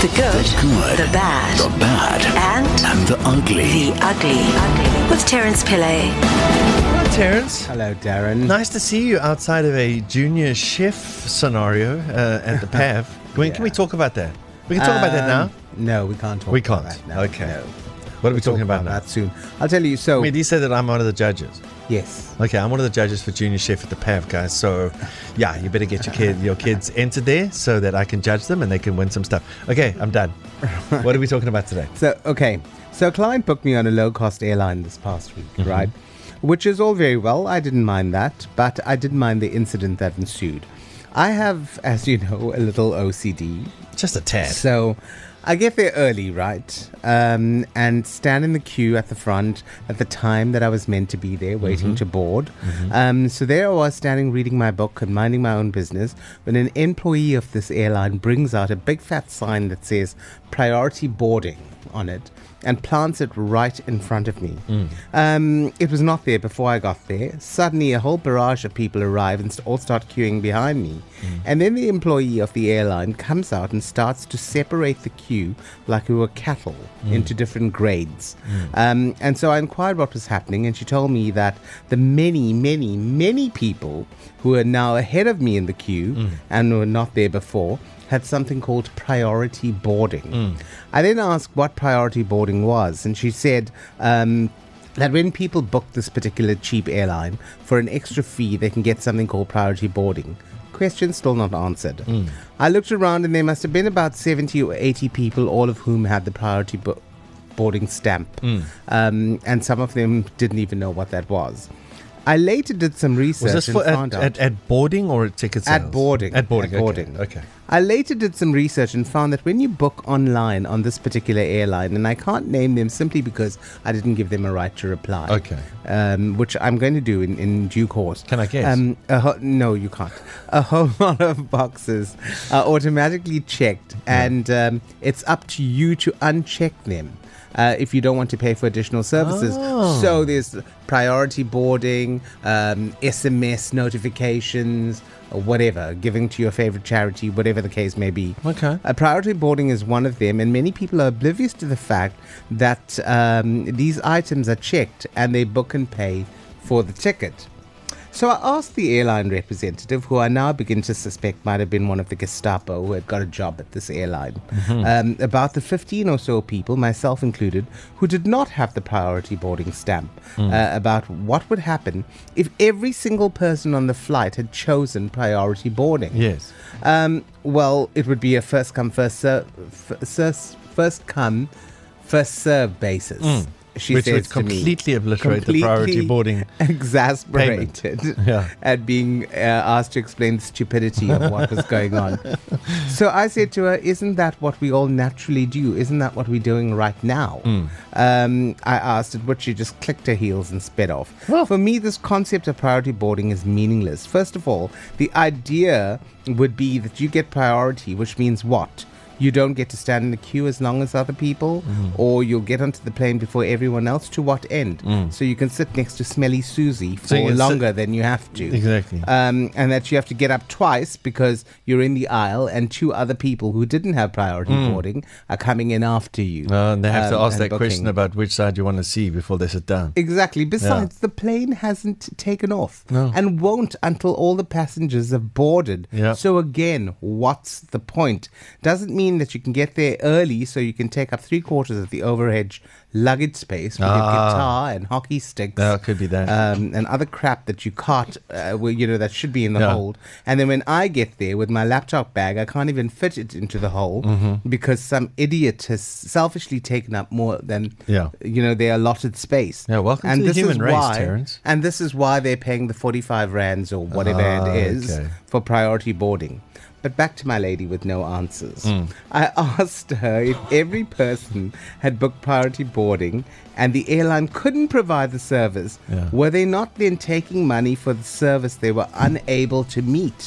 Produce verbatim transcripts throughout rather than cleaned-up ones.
The good, The good. the bad, The bad. and And the ugly. the ugly. With Terence Pillay. Hi, Terence. Hello, Darren. Nice to see you outside of a junior chef scenario uh, at the P A V. Can we, can we talk about that? We can talk about that now? Um, No, we can't talk We about can't. that now. Okay. No. What are we We'll talking talk about now? that soon. I'll tell you. So, I mean, he said that I'm one of the judges. yes. Okay, I'm one of the judges for junior chef at the P A V, guys. So, yeah, you better get your kid, your kids entered there so that I can judge them and they can win some stuff. Okay, I'm done. What are we talking about today? So, okay. So, a client booked me on a low-cost airline this past week, Mm-hmm. right? Which is all very well. I didn't mind that, but I didn't mind the incident that ensued. I have, as you know, a little O C D. Just a tad. So I get there early, right? Um, and stand in the queue at the front at the time that I was meant to be there, waiting Mm-hmm. to board. Um, so there I was standing reading my book and minding my own business when an employee of this airline brings out a big fat sign that says priority boarding on it and plants it right in front of me. Mm. Um, it was not there before I got there. Suddenly, a whole barrage of people arrive and st- all start queuing behind me. Mm. And then the employee of the airline comes out and starts to separate the queue like we were cattle Mm. into different grades. Um, and so I inquired what was happening, and she told me that the many, many, many people who are now ahead of me in the queue Mm. and were not there before had something called priority boarding. Mm. I then asked what priority boarding was, and she said um, that when people book this particular cheap airline for an extra fee, they can get something called priority boarding. Question still not answered. Mm. I looked around, and there must have been about seventy or eighty people, all of whom had the priority bo- boarding stamp, Mm. um, and some of them didn't even know what that was. I later did some research Was this and for found at, out at, at boarding or at ticket sales? At boarding. At boarding. At boarding. Okay. okay. I later did some research and found that when you book online on this particular airline, and I can't name them simply because I didn't give them a right to reply. Okay. Um, which I'm going to do in, in due course. Can I guess? Um, a ho- no, you can't. A whole lot of boxes are automatically checked, and um, it's up to you to uncheck them. Uh, if you don't want to pay for additional services. Oh. So there's priority boarding, um, S M S notifications, or whatever, giving to your favorite charity, whatever the case may be. Okay. Uh, priority boarding is one of them, and many people are oblivious to the fact that um, these items are checked and they book and pay for the ticket. So I asked the airline representative, who I now begin to suspect might have been one of the Gestapo who had got a job at this airline, um, about the fifteen or so people, myself included, who did not have the priority boarding stamp, uh, about what would happen if every single person on the flight had chosen priority boarding. Yes. Um, well, it would be a first come, first serve, first come, first serve basis. Mm. She Which says would to me, completely obliterate the priority completely boarding exasperated Yeah. at being uh, asked to explain the stupidity of what was going on. So I said to her, isn't that what we all naturally do? Isn't that what we're doing right now? Mm. Um, I asked, at which she just clicked her heels and sped off. Well- For me, this concept of priority boarding is meaningless. First of all, the idea would be that you get priority, which means what? You don't get to stand in the queue as long as other people, Mm. or you'll get onto the plane before everyone else. To what end? Mm. So you can sit next to Smelly Susie for So you can sit- longer than you have to. Exactly. Um, and that you have to get up twice because you're in the aisle and two other people who didn't have priority boarding are coming in after you. Uh, and they have to um, ask and that question booking. about which side you want to see before they sit down. Exactly. Besides, the plane hasn't taken off No. and won't until all the passengers have boarded. Yeah. So again, what's the point? Doesn't mean that you can get there early so you can take up three quarters of the overhead luggage space with your Ah. guitar and hockey sticks. No, it could be that. Um, and other crap that you can't, uh, well, you know, that should be in the Yeah. hold. And then when I get there with my laptop bag, I can't even fit it into the hole Mm-hmm. because some idiot has selfishly taken up more than, Yeah. you know, their allotted space. Yeah, welcome and to the this human is race, why, Terence. And this is why they're paying the forty-five rands or whatever Ah, it is okay. for priority boarding. But back to my lady with no answers. Mm. I asked her if every person had booked priority boarding and the airline couldn't provide the service, Yeah. were they not then taking money for the service they were unable to meet?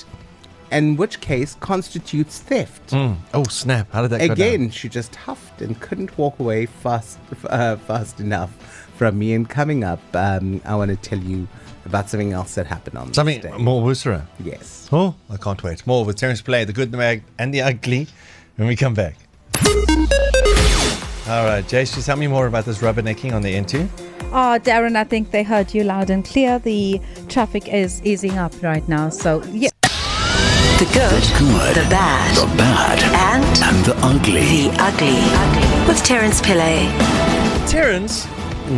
In which case constitutes theft. Mm. Oh, snap. How did that go down? Again, she just huffed and couldn't walk away fast, uh, fast enough from me. And coming up, um, I want to tell you about something else that happened on Something this day. more Woosera. Yes. Oh, I can't wait. More with Terence Pillay, the good, the bad, and the ugly when we come back. All right, Jace, just tell me more about this rubbernecking on the N two. Oh, Darren, I think they heard you loud and clear. The traffic is easing up right now. So, yeah. The good, The good, the bad, the bad, and and the ugly. the ugly. With Terence Pillay. Terence,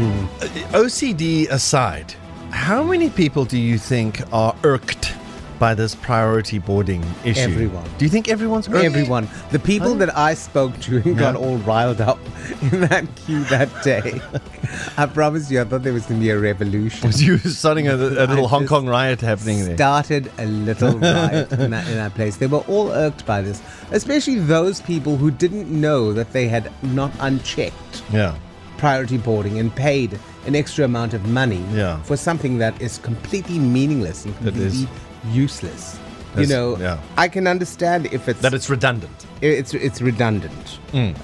uh, O C D aside, how many people do you think are irked by this priority boarding issue? Everyone. Do you think everyone's irked? Everyone. The people that I spoke to and got Yeah. all riled up in that queue that day. I promise you, I thought there was going to be a revolution. Was you starting a, a little I Hong just Kong riot happening there? Started a little riot in, that, in that place. They were all irked by this, especially those people who didn't know that they had not unchecked Yeah. priority boarding and paid an extra amount of money Yeah. for something that is completely meaningless and It is. completely useless. That's- you know, yeah. I can understand if it's That it's redundant. it's it's redundant,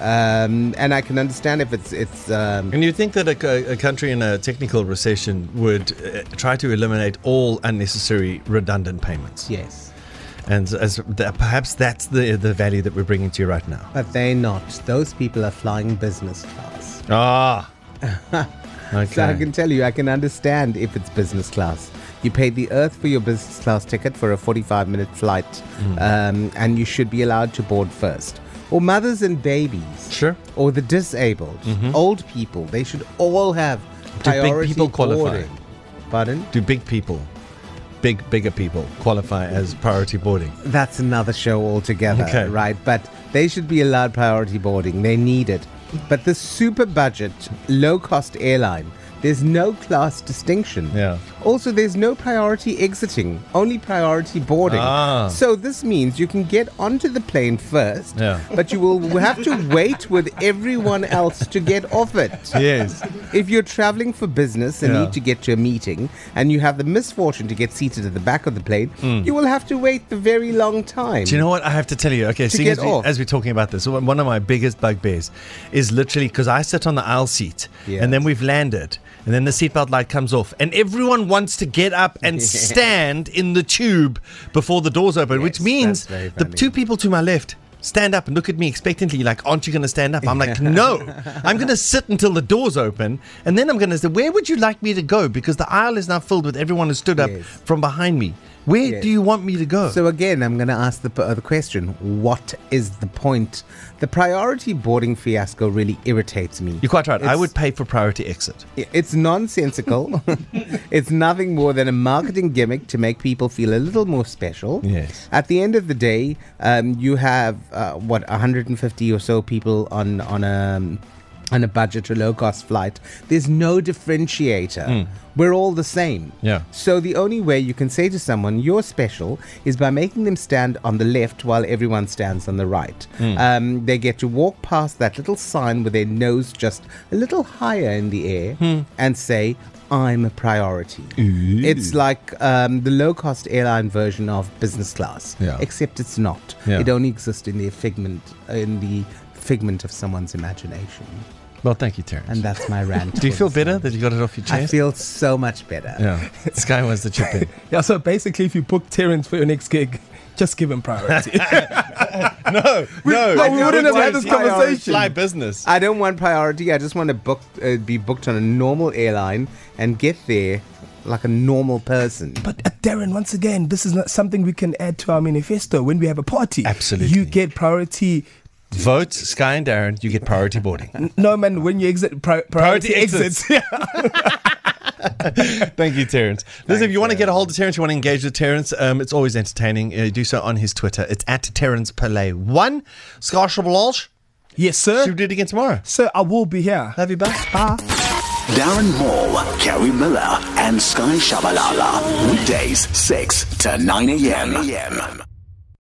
um, and I can understand if it's it's. Um, And you think that a, a country in a technical recession would uh, try to eliminate all unnecessary redundant payments? yes, And as that, perhaps that's the the value that we're bringing to you right now. but they're not. Those people are flying business class. Ah. Okay. So I can tell you, I can understand if it's business class. You paid the earth for your business class ticket for a forty-five minute flight, Hmm. um, and you should be allowed to board first. Or mothers and babies. Sure. Or the disabled, old people. They should all have Do big priority people qualify? boarding. Pardon? Do big people, big bigger people, qualify as priority boarding? That's another show altogether, Okay. right? But they should be allowed priority boarding. They need it. But the super budget, low cost airline, there's no class distinction. Yeah. Also, there's no priority exiting, only priority boarding. Ah. So this means you can get onto the plane first, Yeah. but you will have to wait with everyone else to get off it. Yes. If you're traveling for business and Yeah. need to get to a meeting and you have the misfortune to get seated at the back of the plane, you will have to wait the very long time. Do you know what I have to tell you? Okay, seeing get as, we, off. as we're talking about this, one of my biggest bugbears is literally because I sit on the aisle seat Yeah. and then we've landed and then the seatbelt light comes off and everyone wants to get up and stand in the tube before the doors open, which Yes, means that's very the funny. two people to my left stand up and look at me expectantly like, aren't you going to stand up? I'm like, no, I'm going to sit until the doors open and then I'm going to say, where would you like me to go? Because the aisle is now filled with everyone who stood up Yes. from behind me. Where Yes. do you want me to go? So again, I'm going to ask the, uh, the question, what is the point? The priority boarding fiasco really irritates me. You're quite right. I It's- would pay for priority exit. It's nonsensical. It's nothing more than a marketing gimmick to make people feel a little more special. Yes. At the end of the day, um, you have uh, what one hundred fifty or so people on on a on a budget or low cost flight. There's no differentiator. We're all the same. Yeah. So the only way you can say to someone you're special is by making them stand on the left while everyone stands on the right. Um, they get to walk past that little sign with their nose just a little higher in the air and say, I'm a priority. It's like um, the low-cost airline version of business class, Yeah. except it's not. Yeah. It only exists in the figment, in the figment of someone's imagination. Well, thank you, Terence. And that's my rant. Do you for feel this better one. that you got it off your I chest? feel so much better. Yeah. Sky wants to chip in. Yeah, so basically, if you book Terence for your next gig, just give him priority. no, no. no, we wouldn't have had this Fly- conversation. Fly business. I don't want priority. I just want to book, uh, be booked on a normal airline and get there like a normal person. But uh, Darren, once again, this is not something we can add to our manifesto when we have a party. Absolutely. You get priority. Vote Sky and Darren, you get priority boarding. No, man, when you exit, pri- priority, Priority exits. exits. Thank you, Terence. Listen, if you want to get a hold of Terence, you want to engage with Terence, um, it's always entertaining. Uh, do so on his Twitter. It's at Terence Pillay one. Sky Shabalaj. Yes, Should we sir. do it again tomorrow? Sir, I will be here. Love you, bye. Bye. Darren Moore, Kerry Miller, and Sky Shabalala. Weekdays, six to nine a.m.